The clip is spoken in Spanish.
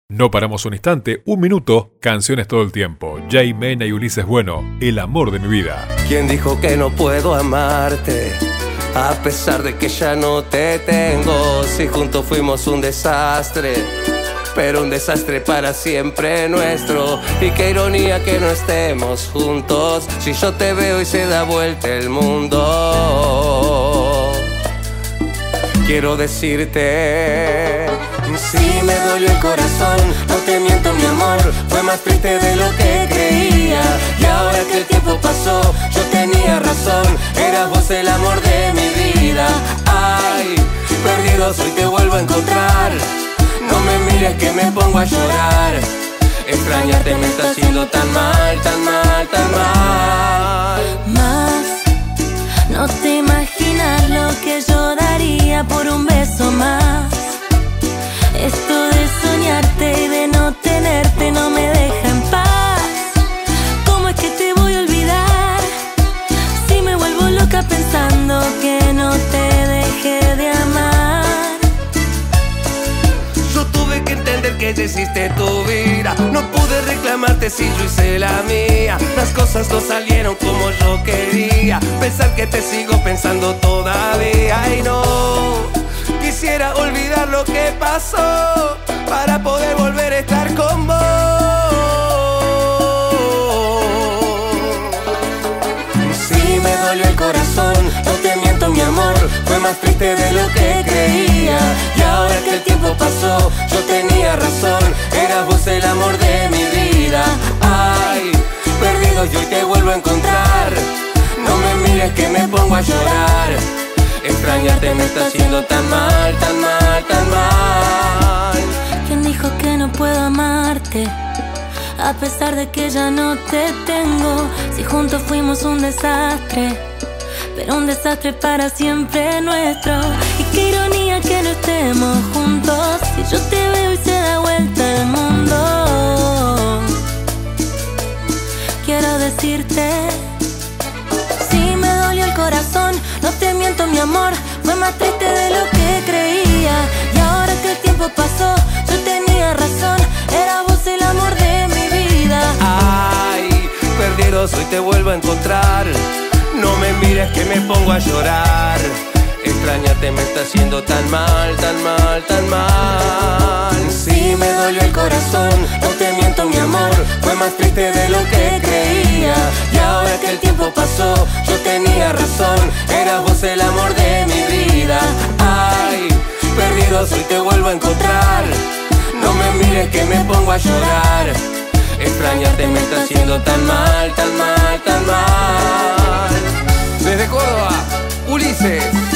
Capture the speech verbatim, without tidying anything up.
No paramos un instante, un minuto, canciones todo el tiempo. Jay Mena y Ulises Bueno, el amor de mi vida. ¿Quién dijo que no puedo amarte? A pesar de que ya no te tengo. Si juntos fuimos un desastre, pero un desastre para siempre nuestro. Y qué ironía que no estemos juntos. Si yo te veo y se da vuelta el mundo. Quiero decirte, sí me dolió el corazón, no te miento mi amor, fue más triste de lo que creía. Y ahora que el tiempo pasó, yo tenía razón, eras vos el amor de mi vida. Ay, perdido soy, te vuelvo a encontrar. No me mires que me pongo a llorar. Extrañarte me está haciendo tan mal, tan mal, tan mal. Más, no te imaginas lo que yo daría por un beso más. Esto de soñarte y de no tenerte no me deja en paz. ¿Cómo es que te voy a olvidar? Si me vuelvo loca pensando que no te dejé de amar. Yo tuve que entender que ya hiciste tu vida. No pude reclamarte si yo hice la mía. Las cosas no salieron como yo quería. Pensar que te sigo pensando todavía. Ay no, quisiera olvidar lo que pasó para poder volver a estar con vos. Sí me dolió el corazón, no te miento mi amor, fue más triste de lo que creía. Y ahora que el tiempo pasó, yo tenía razón, eras vos el amor de mi vida. Ay, perdido yo y te vuelvo a encontrar. No me mires que me pongo a llorar. Extrañarte me está haciendo tan mal, tan mal, tan mal. ¿Quién dijo que no puedo amarte? A pesar de que ya no te tengo. Si juntos fuimos un desastre, pero un desastre para siempre nuestro. Y qué ironía que no estemos juntos. Si yo te veo y se da vuelta el mundo. Quiero decirte, sí me dolió el corazón, no te miento mi amor, fue más triste de lo que creía. Y ahora que el tiempo pasó, yo tenía razón, era vos el amor de mi vida. Ay, perdido soy, te vuelvo a encontrar. No me mires que me pongo a llorar. Extrañarte me está haciendo tan mal, tan mal, tan mal. Sí me dolió el corazón, no te miento mi amor, fue más triste de lo que creía. Y ahora que el tiempo pasó, yo tenía razón, eras vos el amor de mi vida. Ay, perdido soy, te vuelvo a encontrar. No me mires que me pongo a llorar. Extrañarte me está haciendo tan mal, tan mal, tan mal. Desde Córdoba, Ulises.